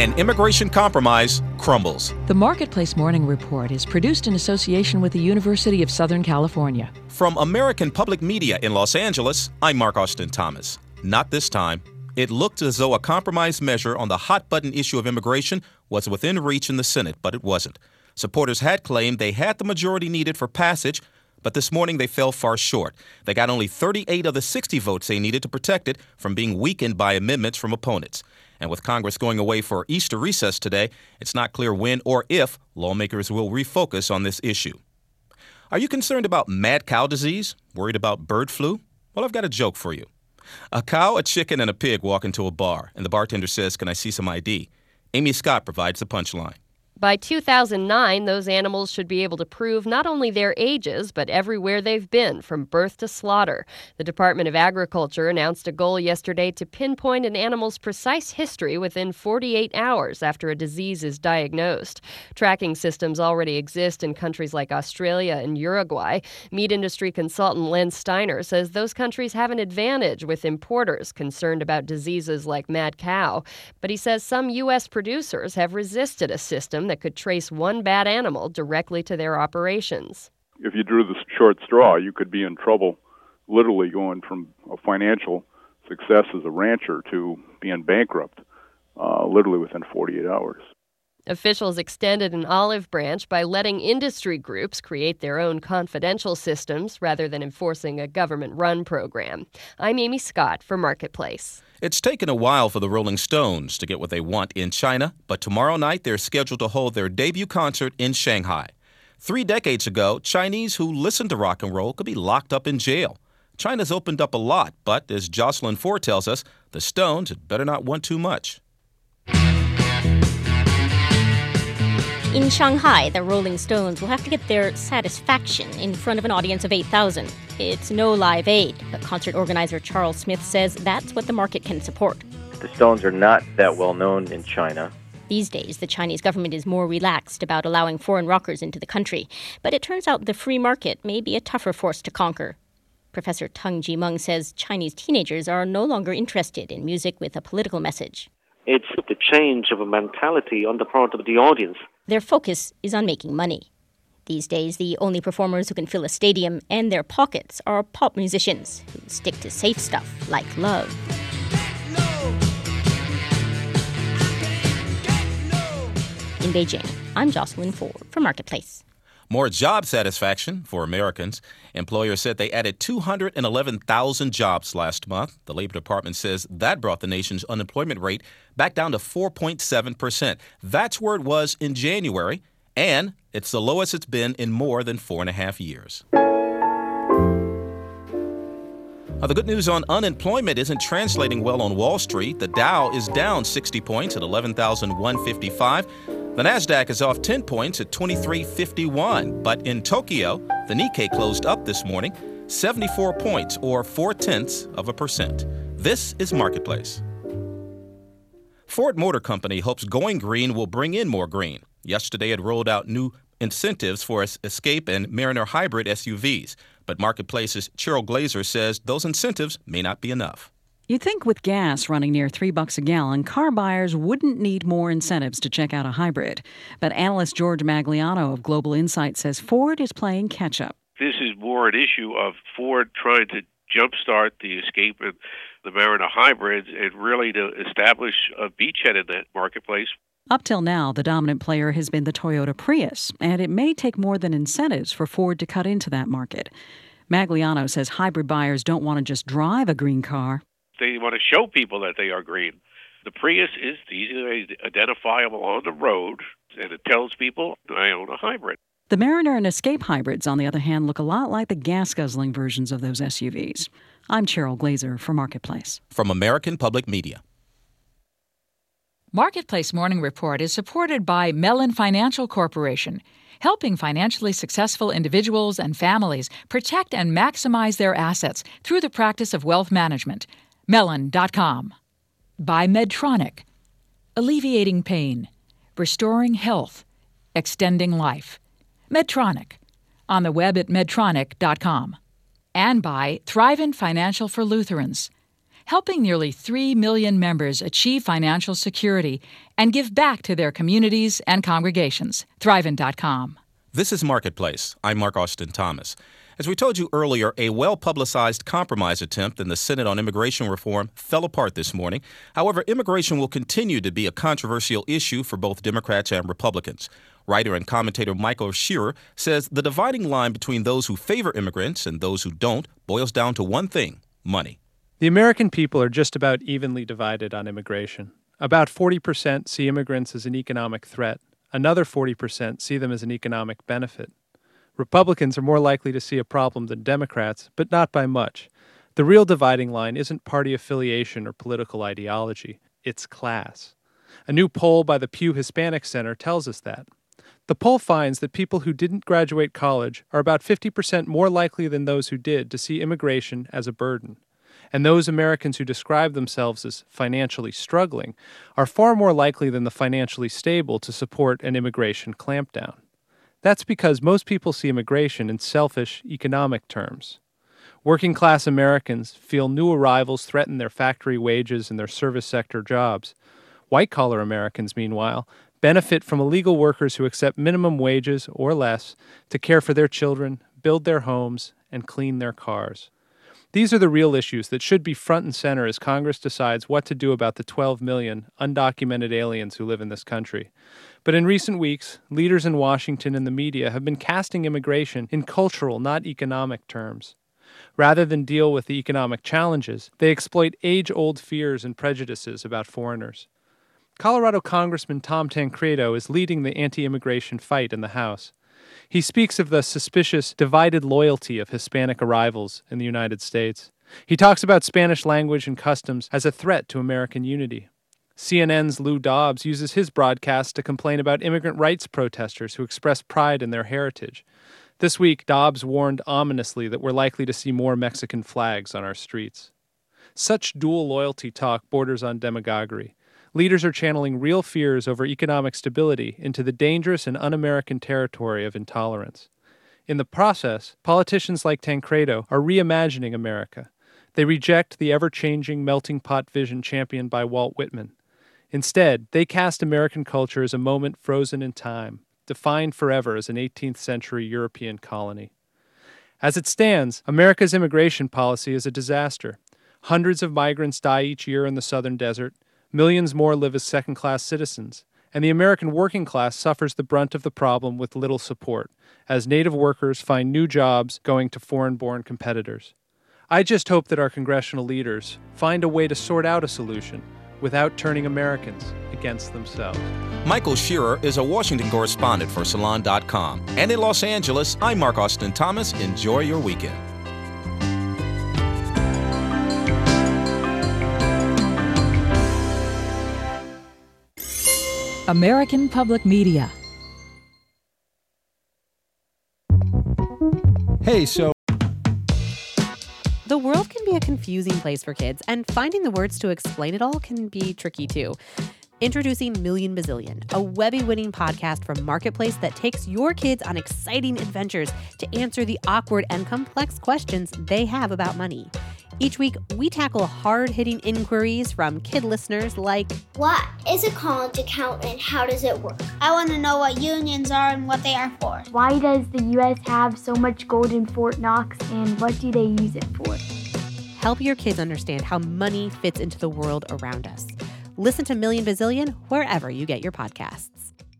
and immigration compromise crumbles. The Marketplace Morning Report is produced in association with the University of Southern California. From American Public Media in Los Angeles, I'm Mark Austin Thomas. Not this time. It looked as though a compromise measure on the hot-button issue of immigration was within reach in the Senate, but it wasn't. Supporters had claimed they had the majority needed for passage, but this morning they fell far short. They got only 38 of the 60 votes they needed to protect it from being weakened by amendments from opponents. And with Congress going away for Easter recess today, it's not clear when or if lawmakers will refocus on this issue. Are you concerned about mad cow disease? Worried about bird flu? Well, I've got a joke for you. A cow, a chicken, and a pig walk into a bar, and the bartender says, "Can I see some ID?" Amy Scott provides the punchline. By 2009, those animals should be able to prove not only their ages, but everywhere they've been, from birth to slaughter. The Department of Agriculture announced a goal yesterday to pinpoint an animal's precise history within 48 hours after a disease is diagnosed. Tracking systems already exist in countries like Australia and Uruguay. Meat industry consultant Len Steiner says those countries have an advantage with importers concerned about diseases like mad cow. But he says some U.S. producers have resisted a system that could trace one bad animal directly to their operations. If you drew the short straw, you could be in trouble, literally going from a financial success as a rancher to being bankrupt, literally within 48 hours. Officials extended an olive branch by letting industry groups create their own confidential systems rather than enforcing a government-run program. I'm Amy Scott for Marketplace. It's taken a while for the Rolling Stones to get what they want in China, but tomorrow night they're scheduled to hold their debut concert in Shanghai. 3 decades ago, Chinese who listened to rock and roll could be locked up in jail. China's opened up a lot, but as Jocelyn Ford tells us, the Stones had better not want too much. In Shanghai, the Rolling Stones will have to get their satisfaction in front of an audience of 8,000. It's no Live Aid, but concert organizer Charles Smith says that's what the market can support. The Stones are not that well known in China. These days, the Chinese government is more relaxed about allowing foreign rockers into the country, but it turns out the free market may be a tougher force to conquer. Professor Teng Jimeng says Chinese teenagers are no longer interested in music with a political message. It's the change of a mentality on the part of the audience. Their focus is on making money. These days, the only performers who can fill a stadium and their pockets are pop musicians who stick to safe stuff like love. In Beijing, I'm Jocelyn Ford for Marketplace. More job satisfaction for Americans. Employers said they added 211,000 jobs last month. The Labor Department says that brought the nation's unemployment rate back down to 4.7%. That's where it was in January, and it's the lowest it's been in more than 4.5 years. Now, the good news on unemployment isn't translating well on Wall Street. The Dow is down 60 points at 11,155. The Nasdaq is off 10 points at 2351. But in Tokyo, the Nikkei closed up this morning 74 points, or 0.4%. This is Marketplace. Ford Motor Company hopes going green will bring in more green. Yesterday, it rolled out new incentives for Escape and Mariner hybrid SUVs. But Marketplace's Cheryl Glazer says those incentives may not be enough. You'd think with gas running near $3 a gallon, car buyers wouldn't need more incentives to check out a hybrid. But analyst George Magliano of Global Insight says Ford is playing catch-up. This is more an issue of Ford trying to jumpstart the Escape and the Mariner hybrids and really to establish a beachhead in that marketplace. Up till now, the dominant player has been the Toyota Prius, and it may take more than incentives for Ford to cut into that market. Magliano says hybrid buyers don't want to just drive a green car. They want to show people that they are green. The Prius is easily identifiable on the road, and it tells people, I own a hybrid. The Mariner and Escape hybrids, on the other hand, look a lot like the gas-guzzling versions of those SUVs. I'm Cheryl Glazer for Marketplace. From American Public Media. Marketplace Morning Report is supported by Mellon Financial Corporation, helping financially successful individuals and families protect and maximize their assets through the practice of wealth management. Mellon.com. By Medtronic, alleviating pain, restoring health, extending life. Medtronic, on the web at medtronic.com. And by Thrivent Financial for Lutherans, helping nearly 3 million members achieve financial security and give back to their communities and congregations. Thrivent.com. This is Marketplace. I'm Mark Austin Thomas. As we told you earlier, a well-publicized compromise attempt in the Senate on immigration reform fell apart this morning. However, immigration will continue to be a controversial issue for both Democrats and Republicans. Writer and commentator Michael Shearer says the dividing line between those who favor immigrants and those who don't boils down to one thing: money. The American people are just about evenly divided on immigration. About 40% see immigrants as an economic threat. Another 40% see them as an economic benefit. Republicans are more likely to see a problem than Democrats, but not by much. The real dividing line isn't party affiliation or political ideology. It's class. A new poll by the Pew Hispanic Center tells us that. The poll finds that people who didn't graduate college are about 50% more likely than those who did to see immigration as a burden. And those Americans who describe themselves as financially struggling are far more likely than the financially stable to support an immigration clampdown. That's because most people see immigration in selfish economic terms. Working-class Americans feel new arrivals threaten their factory wages and their service sector jobs. White-collar Americans, meanwhile, benefit from illegal workers who accept minimum wages or less to care for their children, build their homes, and clean their cars. These are the real issues that should be front and center as Congress decides what to do about the 12 million undocumented aliens who live in this country. But in recent weeks, leaders in Washington and the media have been casting immigration in cultural, not economic terms. Rather than deal with the economic challenges, they exploit age-old fears and prejudices about foreigners. Colorado Congressman Tom Tancredo is leading the anti-immigration fight in the House. He speaks of the suspicious, divided loyalty of Hispanic arrivals in the United States. He talks about Spanish language and customs as a threat to American unity. CNN's Lou Dobbs uses his broadcast to complain about immigrant rights protesters who express pride in their heritage. This week, Dobbs warned ominously that we're likely to see more Mexican flags on our streets. Such dual loyalty talk borders on demagoguery. Leaders are channeling real fears over economic stability into the dangerous and un-American territory of intolerance. In the process, politicians like Tancredo are reimagining America. They reject the ever-changing melting pot vision championed by Walt Whitman. Instead, they cast American culture as a moment frozen in time, defined forever as an 18th century European colony. As it stands, America's immigration policy is a disaster. Hundreds of migrants die each year in the southern desert. Millions more live as second-class citizens. And the American working class suffers the brunt of the problem with little support, as native workers find new jobs going to foreign-born competitors. I just hope that our congressional leaders find a way to sort out a solution without turning Americans against themselves. Michael Shearer is a Washington correspondent for Salon.com. And in Los Angeles, I'm Mark Austin Thomas. Enjoy your weekend. American Public Media. Hey, so the world can be a confusing place for kids, and finding the words to explain it all can be tricky too. Introducing Million Bazillion, a Webby-winning podcast from Marketplace that takes your kids on exciting adventures to answer the awkward and complex questions they have about money. Each week, we tackle hard-hitting inquiries from kid listeners like, what is a college account and how does it work? I want to know what unions are and what they are for. Why does the U.S. have so much gold in Fort Knox and what do they use it for? Help your kids understand how money fits into the world around us. Listen to Million Bazillion wherever you get your podcasts.